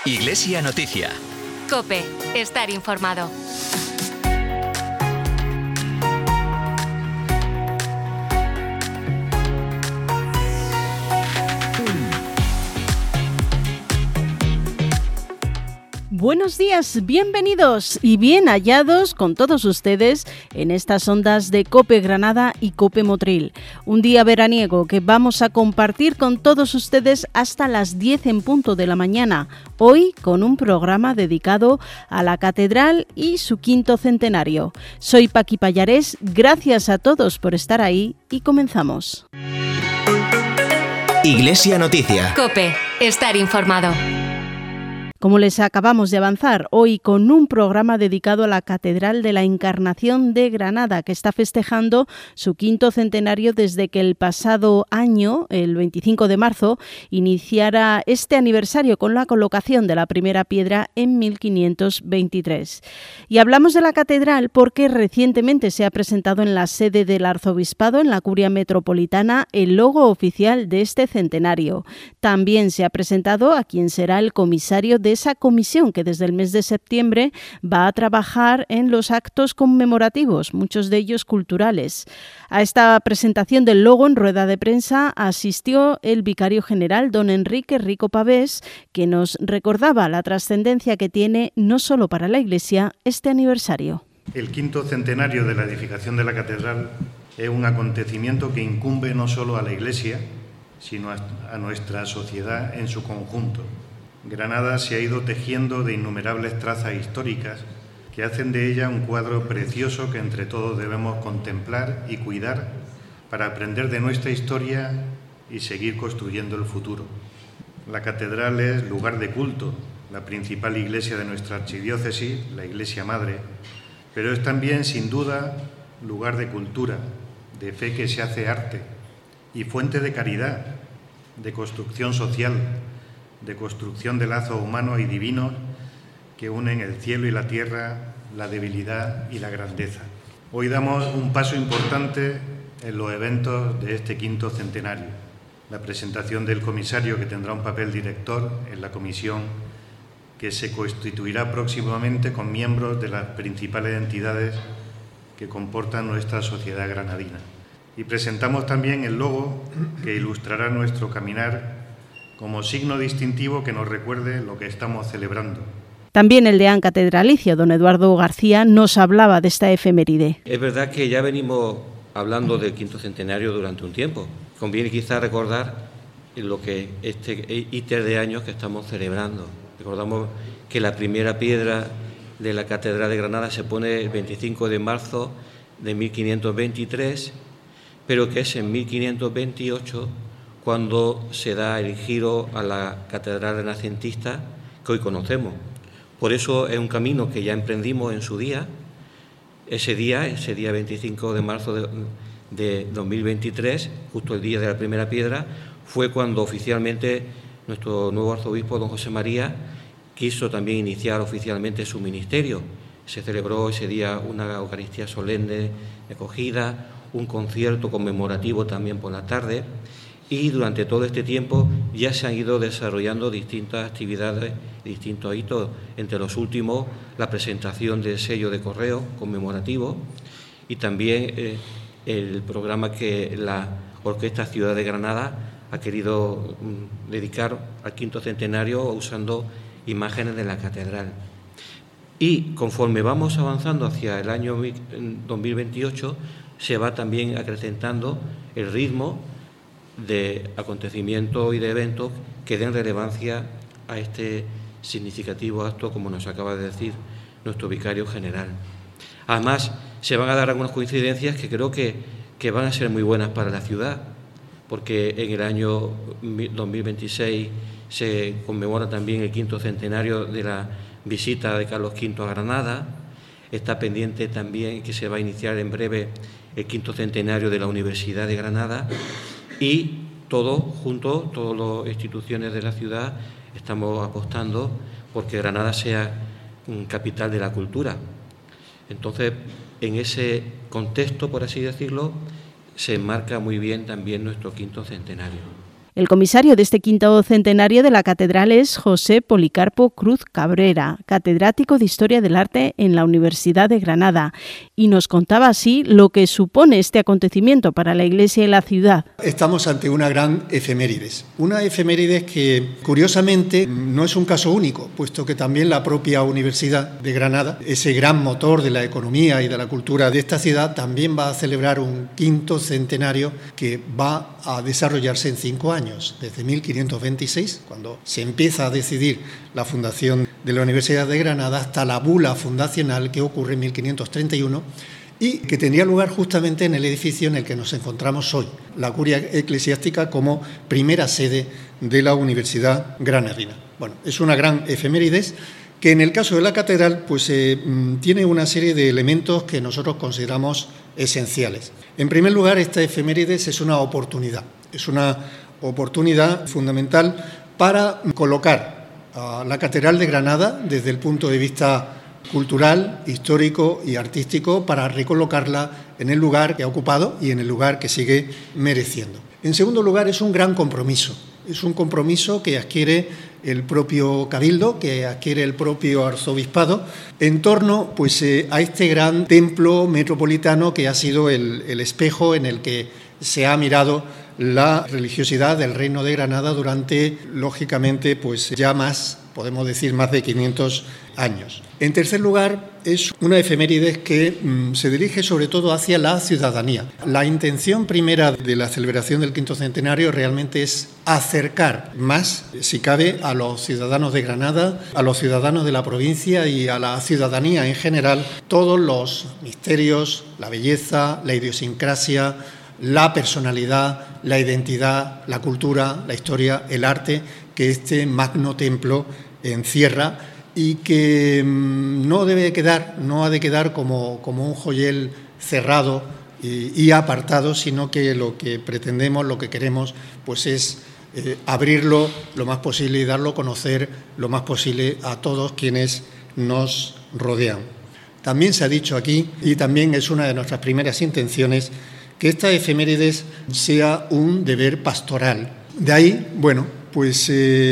Iglesia Noticia. COPE. Estar informado. Buenos días, bienvenidos y bien hallados con todos ustedes en estas ondas de COPE Granada y COPE Motril. Un día veraniego que vamos a compartir con todos ustedes hasta las 10 en punto de la mañana. Hoy con un programa dedicado a la Catedral y su quinto centenario. Soy Paqui Pallarés, gracias a todos por estar ahí y comenzamos. Iglesia Noticia. COPE. Estar informado. Como les acabamos de avanzar, hoy con un programa dedicado a la Catedral de la Encarnación de Granada, que está festejando su quinto centenario desde que el pasado año, el 25 de marzo, iniciara este aniversario con la colocación de la primera piedra en 1523. Y hablamos de la Catedral porque recientemente se ha presentado en la sede del Arzobispado, en la Curia Metropolitana, el logo oficial de este centenario. También se ha presentado a quien será el comisario de esa comisión que desde el mes de septiembre va a trabajar en los actos conmemorativos, muchos de ellos culturales. A esta presentación del logo en rueda de prensa asistió el vicario general, don Enrique Rico Pavés, que nos recordaba la trascendencia que tiene no solo para la Iglesia este aniversario. El quinto centenario de la edificación de la catedral es un acontecimiento que incumbe no solo a la Iglesia, sino a nuestra sociedad en su conjunto. Granada se ha ido tejiendo de innumerables trazas históricas que hacen de ella un cuadro precioso que entre todos debemos contemplar y cuidar para aprender de nuestra historia y seguir construyendo el futuro. La catedral es lugar de culto, la principal iglesia de nuestra archidiócesis, la Iglesia Madre, pero es también, sin duda, lugar de cultura, de fe que se hace arte y fuente de caridad, de construcción social, de construcción de lazos humanos y divinos que unen el cielo y la tierra, la debilidad y la grandeza. Hoy damos un paso importante en los eventos de este quinto centenario, la presentación del comisario que tendrá un papel director en la comisión que se constituirá próximamente con miembros de las principales entidades que comportan nuestra sociedad granadina. Y presentamos también el logo que ilustrará nuestro caminar como signo distintivo que nos recuerde lo que estamos celebrando. También el deán catedralicio, don Eduardo García, nos hablaba de esta efeméride. Es verdad que ya venimos hablando del quinto centenario durante un tiempo. Conviene quizá recordar lo que este íter de años que estamos celebrando. Recordamos que la primera piedra de la Catedral de Granada se pone el 25 de marzo de 1523, pero que es en 1528 cuando se da el giro a la catedral renacentista que hoy conocemos. Por eso es un camino que ya emprendimos en su día. Ese día 25 de marzo de 2023, justo el día de la primera piedra, fue cuando oficialmente nuestro nuevo arzobispo, don José María, quiso también iniciar oficialmente su ministerio. Se celebró ese día una Eucaristía solemne de acogida, un concierto conmemorativo también por la tarde. Y durante todo este tiempo ya se han ido desarrollando distintas actividades, distintos hitos, entre los últimos la presentación del sello de correo conmemorativo y también el programa que la Orquesta Ciudad de Granada ha querido dedicar al quinto centenario usando imágenes de la catedral. Y conforme vamos avanzando hacia el año 2028 se va también acrecentando el ritmo de acontecimientos y de eventos que den relevancia a este significativo acto, como nos acaba de decir nuestro vicario general. Además, se van a dar algunas coincidencias que creo que van a ser muy buenas para la ciudad, porque en el año 2026 se conmemora también el quinto centenario de la visita de Carlos V a Granada. Está pendiente también que se va a iniciar en breve el quinto centenario de la Universidad de Granada. Y todos juntos, todas las instituciones de la ciudad, estamos apostando porque Granada sea capital de la cultura. Entonces, en ese contexto, por así decirlo, se enmarca muy bien también nuestro quinto centenario. El comisario de este quinto centenario de la catedral es José Policarpo Cruz Cabrera, catedrático de Historia del Arte en la Universidad de Granada, y nos contaba así lo que supone este acontecimiento para la Iglesia y la ciudad. Estamos ante una gran efemérides. Una efemérides que, curiosamente, no es un caso único, puesto que también la propia Universidad de Granada, ese gran motor de la economía y de la cultura de esta ciudad, también va a celebrar un quinto centenario que va a desarrollarse en 5 años, desde 1526, cuando se empieza a decidir la fundación de la Universidad de Granada, hasta la bula fundacional que ocurre en 1531 y que tendría lugar justamente en el edificio en el que nos encontramos hoy, la Curia Eclesiástica como primera sede de la Universidad Granadina. Bueno, es una gran efemérides que en el caso de la catedral pues tiene una serie de elementos que nosotros consideramos esenciales. En primer lugar, esta efemérides es una oportunidad fundamental para colocar a la Catedral de Granada desde el punto de vista cultural, histórico y artístico, para recolocarla en el lugar que ha ocupado y en el lugar que sigue mereciendo. En segundo lugar, es un gran compromiso. Es un compromiso que adquiere el propio Cabildo, que adquiere el propio Arzobispado, en torno pues, a este gran templo metropolitano que ha sido el espejo en el que se ha mirado la religiosidad del Reino de Granada durante, lógicamente, pues ya podemos decir, más de 500 años. En tercer lugar, es una efemérides que se dirige sobre todo hacia la ciudadanía. La intención primera de la celebración del quinto centenario realmente es acercar más, si cabe, a los ciudadanos de Granada, a los ciudadanos de la provincia y a la ciudadanía en general, todos los misterios, la belleza, la idiosincrasia, la personalidad, la identidad, la cultura, la historia, el arte que este magno templo encierra y que no ha de quedar como un joyel cerrado y apartado, sino que lo que pretendemos, lo que queremos, pues es abrirlo lo más posible y darlo a conocer lo más posible a todos quienes nos rodean. También se ha dicho aquí, y también es una de nuestras primeras intenciones, que esta efemérides sea un deber pastoral. De ahí, bueno, pues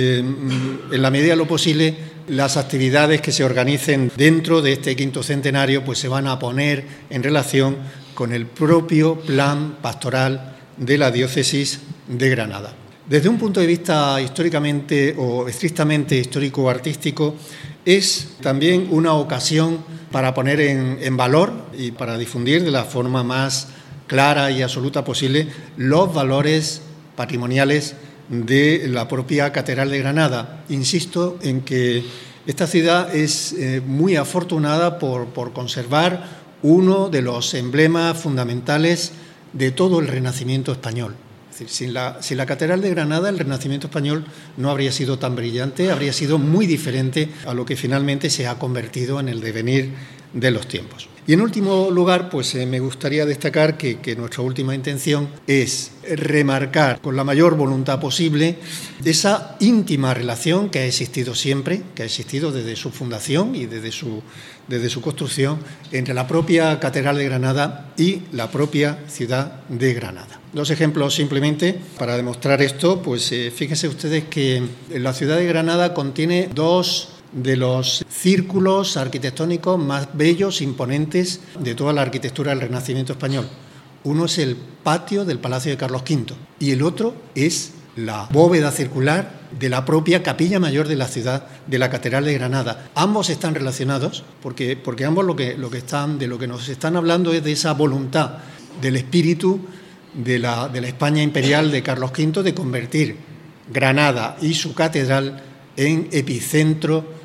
en la medida de lo posible, las actividades que se organicen dentro de este quinto centenario pues se van a poner en relación con el propio plan pastoral de la diócesis de Granada. Desde un punto de vista históricamente o estrictamente histórico-artístico, es también una ocasión para poner en valor y para difundir de la forma más clara y absoluta posible los valores patrimoniales de la propia Catedral de Granada. Insisto en que esta ciudad es muy afortunada por conservar uno de los emblemas fundamentales de todo el Renacimiento español. Es decir, sin la Catedral de Granada, el Renacimiento español no habría sido tan brillante, habría sido muy diferente a lo que finalmente se ha convertido en el devenir de los tiempos. Y en último lugar, pues me gustaría destacar que nuestra última intención es remarcar con la mayor voluntad posible esa íntima relación que ha existido siempre, que ha existido desde su fundación y desde su construcción, entre la propia Catedral de Granada y la propia ciudad de Granada. 2 ejemplos simplemente para demostrar esto, pues fíjense ustedes que la ciudad de Granada contiene 2 de los círculos arquitectónicos más bellos, imponentes de toda la arquitectura del Renacimiento español. Uno es el patio del Palacio de Carlos V y el otro es la bóveda circular de la propia capilla mayor de la ciudad, de la Catedral de Granada. Ambos están relacionados porque ambos lo que nos están hablando es de esa voluntad del espíritu de la España imperial de Carlos V de convertir Granada y su catedral en epicentro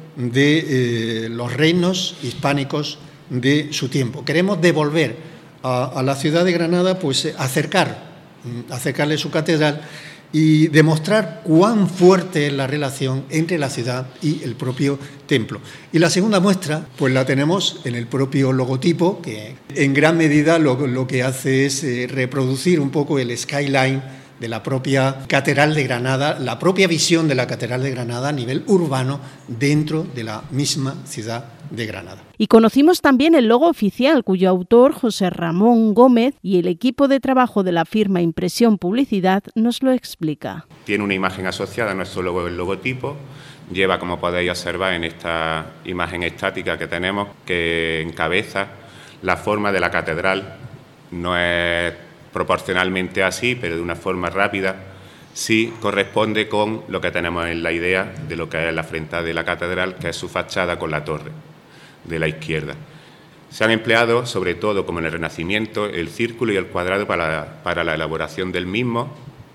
de los reinos hispánicos de su tiempo. Queremos devolver a la ciudad de Granada, pues acercarle su catedral y demostrar cuán fuerte es la relación entre la ciudad y el propio templo. Y la segunda muestra, pues la tenemos en el propio logotipo, que en gran medida lo que hace es reproducir un poco el skyline de la propia Catedral de Granada, la propia visión de la Catedral de Granada a nivel urbano dentro de la misma ciudad de Granada. Y conocimos también el logo oficial, cuyo autor, José Ramón Gómez, y el equipo de trabajo de la firma Impresión Publicidad nos lo explica. Tiene una imagen asociada a nuestro logo, el logotipo. Lleva, como podéis observar en esta imagen estática que tenemos, que encabeza la forma de la catedral. No es proporcionalmente así, pero de una forma rápida sí corresponde con lo que tenemos en la idea de lo que es la frente de la catedral, que es su fachada con la torre de la izquierda. Se han empleado, sobre todo como en el Renacimiento, el círculo y el cuadrado para la elaboración del mismo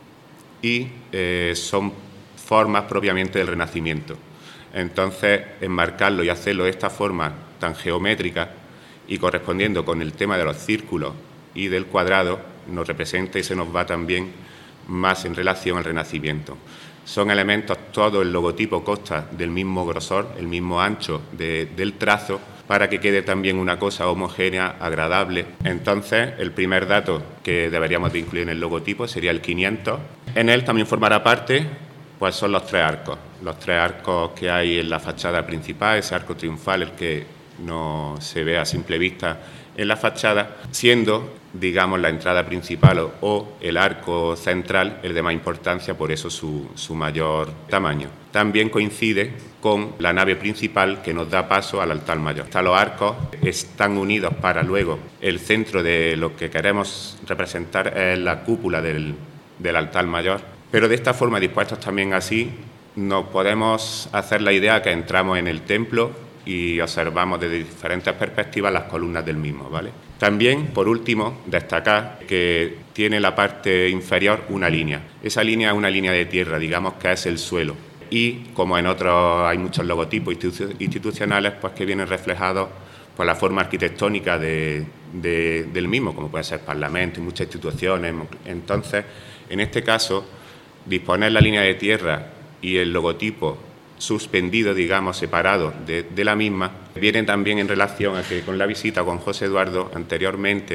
y son formas propiamente del Renacimiento. Entonces, enmarcarlo y hacerlo de esta forma tan geométrica y correspondiendo con el tema de los círculos y del cuadrado, nos representa y se nos va también más en relación al Renacimiento. Son elementos, todo el logotipo consta del mismo grosor, el mismo ancho del trazo, para que quede también una cosa homogénea, agradable. Entonces, el primer dato que deberíamos de incluir en el logotipo sería el 500. En él también formará parte, pues son los tres arcos que hay en la fachada principal, ese arco triunfal, el que no se ve a simple vista en la fachada, siendo, digamos, la entrada principal o el arco central el de más importancia, por eso su mayor tamaño. También coincide con la nave principal que nos da paso al altar mayor. Los arcos están unidos para luego el centro de lo que queremos representar es la cúpula del altar mayor, pero de esta forma, dispuestos también así, nos podemos hacer la idea que entramos en el templo y observamos desde diferentes perspectivas las columnas del mismo, ¿vale? También, por último, destacar que tiene la parte inferior una línea. Esa línea es una línea de tierra, digamos que es el suelo. Y como en otros hay muchos logotipos institucionales, pues que vienen reflejados por la forma arquitectónica del mismo, como puede ser Parlamento y muchas instituciones. Entonces, en este caso, disponer la línea de tierra y el logotipo suspendido, digamos, separado de la misma, viene también en relación a que con la visita con José Eduardo anteriormente,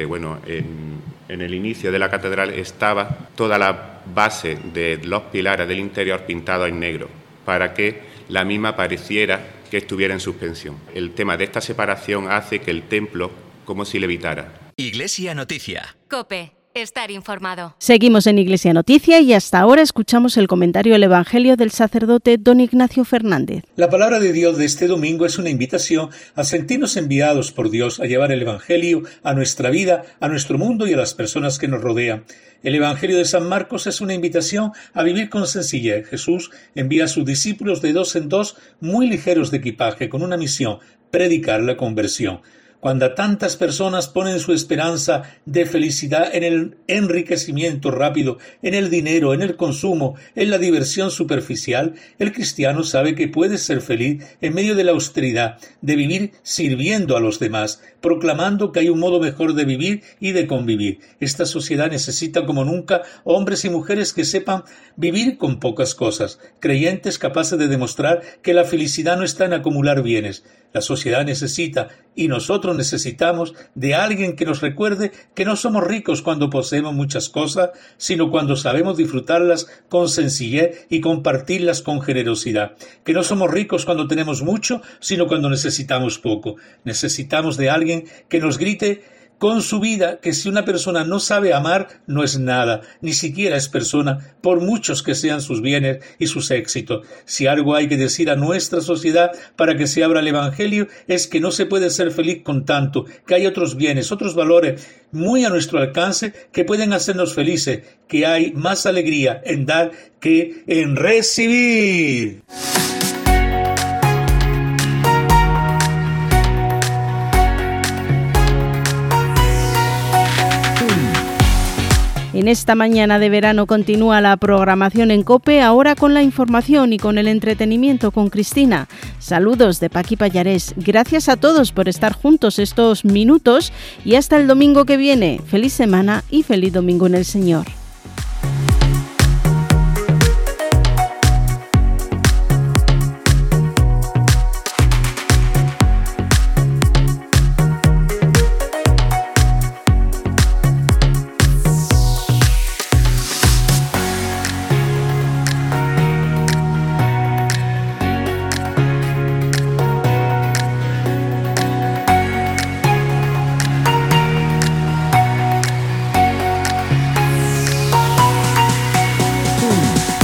en el inicio de la catedral estaba toda la base de los pilares del interior pintados en negro, para que la misma pareciera que estuviera en suspensión. El tema de esta separación hace que el templo como si levitara. Iglesia Noticia. COPE. Estar informado. Seguimos en Iglesia Noticia y hasta ahora escuchamos el comentario del Evangelio del sacerdote don Ignacio Fernández. La palabra de Dios de este domingo es una invitación a sentirnos enviados por Dios a llevar el Evangelio a nuestra vida, a nuestro mundo y a las personas que nos rodean. El Evangelio de San Marcos es una invitación a vivir con sencillez. Jesús envía a sus discípulos de 2 en 2, muy ligeros de equipaje, con una misión: predicar la conversión. Cuando tantas personas ponen su esperanza de felicidad en el enriquecimiento rápido, en el dinero, en el consumo, en la diversión superficial, el cristiano sabe que puede ser feliz en medio de la austeridad, de vivir sirviendo a los demás, proclamando que hay un modo mejor de vivir y de convivir. Esta sociedad necesita como nunca hombres y mujeres que sepan vivir con pocas cosas, creyentes capaces de demostrar que la felicidad no está en acumular bienes. La sociedad necesita, y nosotros necesitamos, de alguien que nos recuerde que no somos ricos cuando poseemos muchas cosas, sino cuando sabemos disfrutarlas con sencillez y compartirlas con generosidad. Que no somos ricos cuando tenemos mucho, sino cuando necesitamos poco. Necesitamos de alguien que nos grite con su vida que si una persona no sabe amar, no es nada, ni siquiera es persona, por muchos que sean sus bienes y sus éxitos. Si algo hay que decir a nuestra sociedad para que se abra el Evangelio, es que no se puede ser feliz con tanto, que hay otros bienes, otros valores muy a nuestro alcance que pueden hacernos felices, que hay más alegría en dar que en recibir. En esta mañana de verano continúa la programación en COPE, ahora con la información y con el entretenimiento con Cristina. Saludos de Paqui Pallarés. Gracias a todos por estar juntos estos minutos y hasta el domingo que viene. Feliz semana y feliz domingo en el Señor.